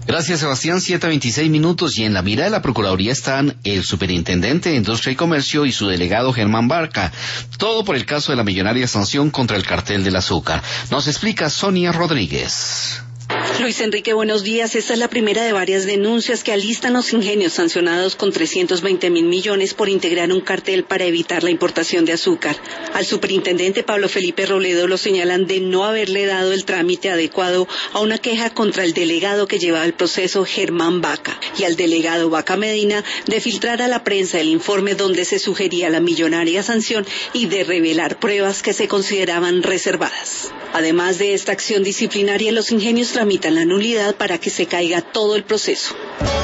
Gracias, Sebastián. 7:26 y en la mira de la Procuraduría están el superintendente de Industria y Comercio y su delegado Germán Barca. Todo por el caso de la millonaria sanción contra el cartel del azúcar. Nos explica Sonia Rodríguez. Luis Enrique, buenos días. Esta es la primera de varias denuncias que alistan los ingenios sancionados con 320.000 millones por integrar un cartel para evitar la importación de azúcar. Al superintendente Pablo Felipe Robledo lo señalan de no haberle dado el trámite adecuado a una queja contra el delegado que llevaba el proceso, Germán Vaca, y al delegado Vaca Medina de filtrar a la prensa el informe donde se sugería la millonaria sanción y de revelar pruebas que se consideraban reservadas. Además de esta acción disciplinaria, los ingenios tramitan la nulidad para que se caiga todo el proceso.